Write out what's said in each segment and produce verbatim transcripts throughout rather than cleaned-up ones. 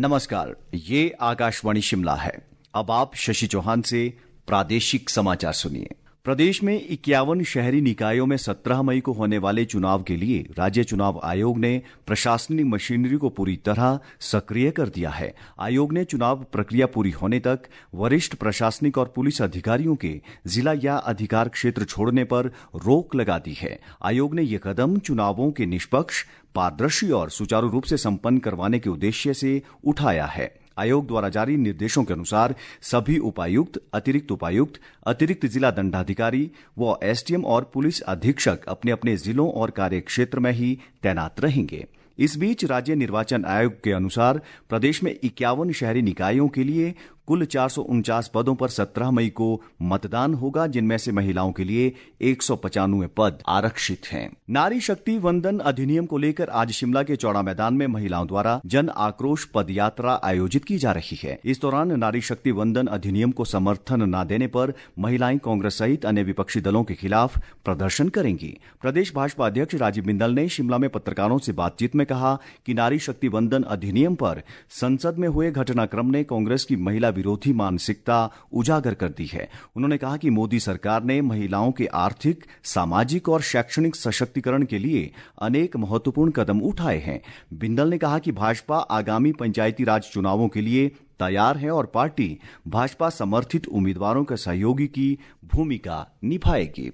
नमस्कार, ये आकाशवाणी शिमला है। अब आप शशि चौहान से प्रादेशिक समाचार सुनिए। प्रदेश में इक्यावन शहरी निकायों में सत्रह मई को होने वाले चुनाव के लिए राज्य चुनाव आयोग ने प्रशासनिक मशीनरी को पूरी तरह सक्रिय कर दिया है। आयोग ने चुनाव प्रक्रिया पूरी होने तक वरिष्ठ प्रशासनिक और पुलिस अधिकारियों के जिला या अधिकार क्षेत्र छोड़ने पर रोक लगा दी है। आयोग ने ये कदम चुनावों के निष्पक्ष, पारदर्शी और सुचारू रूप से संपन्न करवाने के उद्देश्य से उठाया है। आयोग द्वारा जारी निर्देशों के अनुसार सभी उपायुक्त, अतिरिक्त उपायुक्त, अतिरिक्त जिला दंडाधिकारी व एसडीएम और पुलिस अधीक्षक अपने अपने जिलों और कार्यक्षेत्र में ही तैनात रहेंगे। इस बीच राज्य निर्वाचन आयोग के अनुसार प्रदेश में इक्यावन शहरी निकायों के लिए कुल चार सौ उनचास पदों पर सत्रह मई को मतदान होगा, जिनमें से महिलाओं के लिए एक सौ पचानवे पद आरक्षित हैं। नारी शक्ति वंदन अधिनियम को लेकर आज शिमला के चौड़ा मैदान में महिलाओं द्वारा जन आक्रोश पदयात्रा आयोजित की जा रही है। इस दौरान नारी शक्ति वंदन अधिनियम को समर्थन न देने पर महिलाएं कांग्रेस सहित अन्य विपक्षी दलों के खिलाफ प्रदर्शन करेंगी। प्रदेश भाजपा अध्यक्ष राजीव बिंदल ने शिमला में पत्रकारों से बातचीत में कहा कि नारी शक्ति वंदन अधिनियम पर संसद में हुए घटनाक्रम ने कांग्रेस की महिला विरोधी मानसिकता उजागर कर दी है। उन्होंने कहा कि मोदी सरकार ने महिलाओं के आर्थिक, सामाजिक और शैक्षणिक सशक्तिकरण के लिए अनेक महत्वपूर्ण कदम उठाए हैं। बिंदल ने कहा कि भाजपा आगामी पंचायती राज चुनावों के लिए तैयार है और पार्टी भाजपा समर्थित उम्मीदवारों के सहयोगी की भूमिका निभाएगी।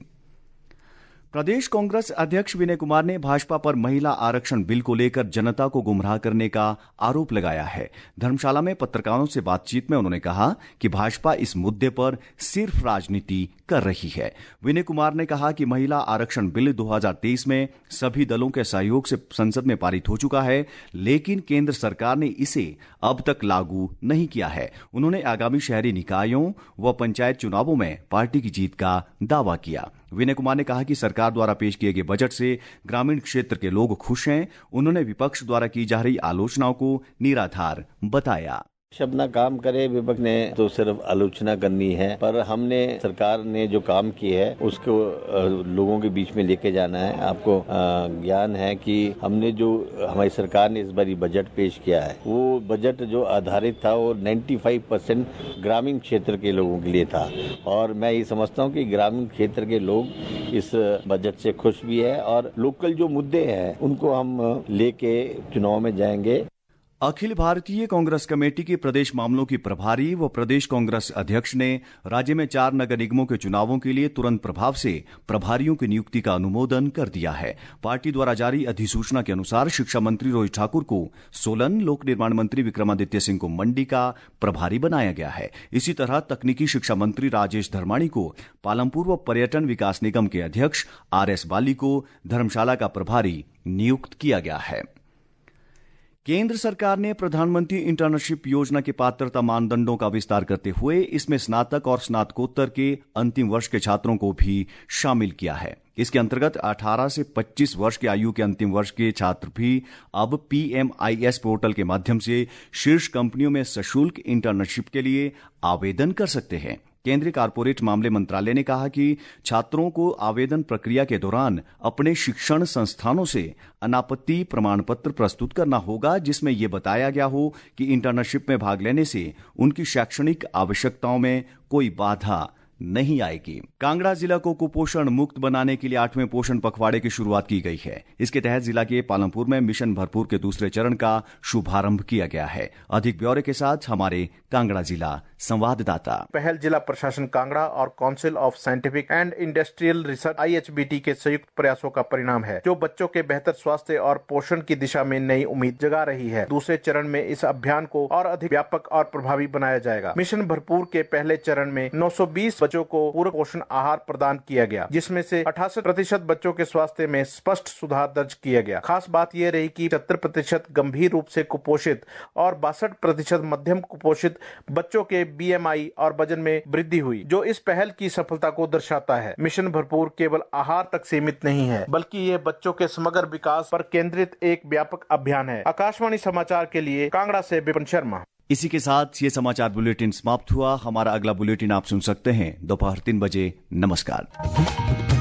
प्रदेश कांग्रेस अध्यक्ष विनय कुमार ने भाजपा पर महिला आरक्षण बिल को लेकर जनता को गुमराह करने का आरोप लगाया है। धर्मशाला में पत्रकारों से बातचीत में उन्होंने कहा कि भाजपा इस मुद्दे पर सिर्फ राजनीति कर रही है। विनय कुमार ने कहा कि महिला आरक्षण बिल दो हज़ार तेईस में सभी दलों के सहयोग से संसद में पारित हो चुका है, लेकिन केंद्र सरकार ने इसे अब तक लागू नहीं किया है। उन्होंने आगामी शहरी निकायों व पंचायत चुनावों में पार्टी की जीत का दावा किया। विनय कुमार ने कहा कि सरकार द्वारा पेश किए गए बजट से ग्रामीण क्षेत्र के लोग खुश हैं। उन्होंने विपक्ष द्वारा की जा रही आलोचनाओं को निराधार बताया। अपना काम करे, विपक्ष ने तो सिर्फ आलोचना करनी है, पर हमने सरकार ने जो काम किया है उसको लोगों के बीच में लेके जाना है। आपको ज्ञान है कि हमने जो हमारी सरकार ने इस बारी बजट पेश किया है, वो बजट जो आधारित था वो पचानवे परसेंट ग्रामीण क्षेत्र के लोगों के लिए था, और मैं ये समझता हूँ कि ग्रामीण क्षेत्र के लोग इस बजट से खुश भी है और लोकल जो मुद्दे हैं उनको हम लेके चुनाव में जाएंगे। अखिल भारतीय कांग्रेस कमेटी के प्रदेश मामलों की प्रभारी व प्रदेश कांग्रेस अध्यक्ष ने राज्य में चार नगर निगमों के चुनावों के लिए तुरंत प्रभाव से प्रभारियों की नियुक्ति का अनुमोदन कर दिया है। पार्टी द्वारा जारी अधिसूचना के अनुसार शिक्षा मंत्री रोहित ठाकुर को सोलन, लोक निर्माण मंत्री विक्रमादित्य सिंह को मंडी का प्रभारी बनाया गया है। इसी तरह तकनीकी शिक्षा मंत्री राजेश धर्माणी को पालमपुर व पर्यटन विकास निगम के अध्यक्ष आर एस बाली को धर्मशाला का प्रभारी नियुक्त किया गया है। केंद्र सरकार ने प्रधानमंत्री इंटर्नशिप योजना के पात्रता मानदंडों का विस्तार करते हुए इसमें स्नातक और स्नातकोत्तर के अंतिम वर्ष के छात्रों को भी शामिल किया है। इसके अंतर्गत अठारह से पच्चीस वर्ष की आयु के अंतिम वर्ष के छात्र भी अब P M I S portal के माध्यम से शीर्ष कंपनियों में सशुल्क इंटर्नशिप के लिए आवेदन कर सकते हैं। केंद्रीय कारपोरेट मामले मंत्रालय ने कहा कि छात्रों को आवेदन प्रक्रिया के दौरान अपने शिक्षण संस्थानों से अनापत्ति प्रमाण पत्र प्रस्तुत करना होगा, जिसमें यह बताया गया हो कि इंटर्नशिप में भाग लेने से उनकी शैक्षणिक आवश्यकताओं में कोई बाधा नहीं आएगी। कांगड़ा जिला को कुपोषण मुक्त बनाने के लिए आठवें पोषण पखवाड़े की शुरुआत की गई है। इसके तहत जिला के पालमपुर में मिशन भरपूर के दूसरे चरण का शुभारंभ किया गया है। अधिक ब्यौरे के साथ हमारे कांगड़ा जिला संवाददाता। पहल जिला प्रशासन कांगड़ा और council of scientific and industrial research I H B T के संयुक्त प्रयासों का परिणाम है, जो बच्चों के बेहतर स्वास्थ्य और पोषण की दिशा में नई उम्मीद जगा रही है। दूसरे चरण में इस अभियान को और अधिक व्यापक और प्रभावी बनाया जाएगा। मिशन भरपूर के पहले चरण में नौ सौ बीस बच्चों को पूरक पोषण आहार प्रदान किया गया, जिसमें से अठासी प्रतिशत बच्चों के स्वास्थ्य में स्पष्ट सुधार दर्ज किया गया। खास बात यह रही कि सत्तर प्रतिशत गंभीर रूप से कुपोषित और बासठ प्रतिशत मध्यम कुपोषित बच्चों के बी एम आई और वजन में वृद्धि हुई, जो इस पहल की सफलता को दर्शाता है। मिशन भरपूर केवल आहार तक सीमित नहीं है, बल्कि ये बच्चों के समग्र विकास पर केंद्रित एक व्यापक अभियान है। आकाशवाणी समाचार के लिए कांगड़ा से विपिन शर्मा। इसी के साथ ये समाचार बुलेटिन समाप्त हुआ। हमारा अगला बुलेटिन आप सुन सकते हैं दोपहर तीन बजे। नमस्कार।